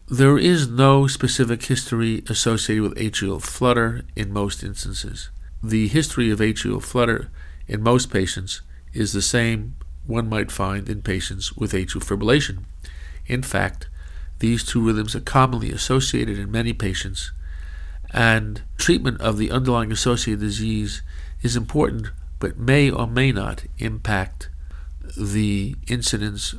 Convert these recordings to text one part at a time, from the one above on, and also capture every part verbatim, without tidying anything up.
There is no specific history associated with atrial flutter in most instances. The history of atrial flutter in most patients is the same one might find in patients with atrial fibrillation. In fact, these two rhythms are commonly associated in many patients, and treatment of the underlying associated disease is important but may or may not impact the incidence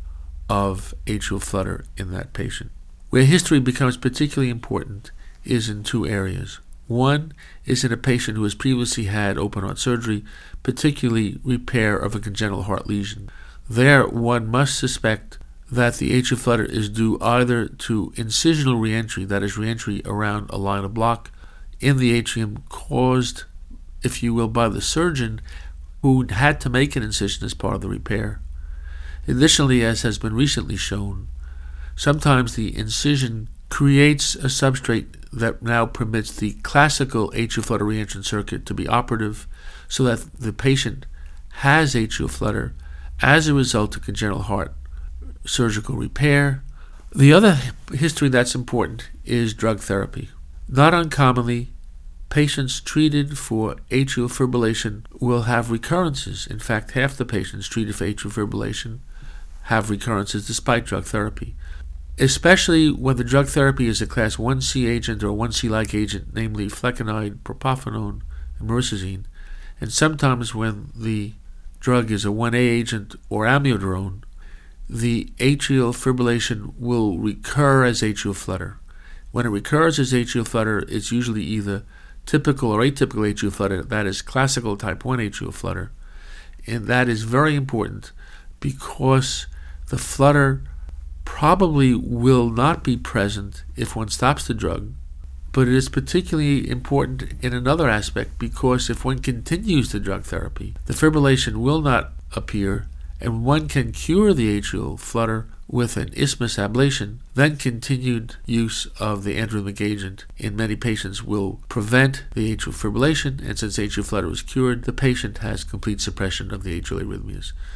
of atrial flutter in that patient. Where history becomes particularly important is in two areas. One is in a patient who has previously had open heart surgery, particularly repair of a congenital heart lesion. There, one must suspect that the atrial flutter is due either to incisional reentry, that is, reentry around a line of block in the atrium caused, if you will, by the surgeon who had to make an incision as part of the repair. Additionally, as has been recently shown, sometimes the incision creates a substrate that now permits the classical atrial flutter reentrance circuit to be operative, so that the patient has atrial flutter as a result of congenital heart surgical repair. The other history that's important is drug therapy. Not uncommonly, patients treated for atrial fibrillation will have recurrences. In fact, half the patients treated for atrial fibrillation have recurrences despite drug therapy, especially when the drug therapy is a class one C agent or one C-like agent, namely flecainide, propafenone, and myrcezine, and sometimes when the drug is a one A agent or amiodarone. The atrial fibrillation will recur as atrial flutter. When it recurs as atrial flutter, it's usually either typical or atypical atrial flutter, that is classical type one atrial flutter, and that is very important because the flutter probably will not be present if one stops the drug, but it is particularly important in another aspect because if one continues the drug therapy, the fibrillation will not appear, and one can cure the atrial flutter with an isthmus ablation. Then continued use of the antiarrhythmic agent in many patients will prevent the atrial fibrillation, and since atrial flutter is cured, the patient has complete suppression of the atrial arrhythmias.